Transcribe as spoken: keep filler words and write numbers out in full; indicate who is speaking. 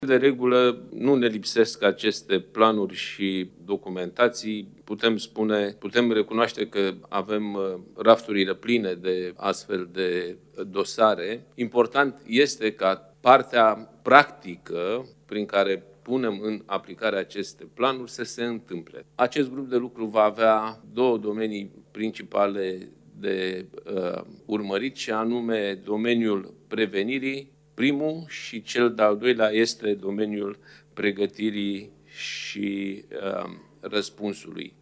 Speaker 1: De regulă nu ne lipsesc aceste planuri și documentații. Putem spune, putem recunoaște că avem rafturile pline de astfel de dosare. Important este ca partea practică prin care punem în aplicare aceste planuri să se întâmple. Acest grup de lucru va avea două domenii principale de uh, urmărit, și anume domeniul prevenirii, primul, și cel de-al doilea este domeniul pregătirii și uh, răspunsului.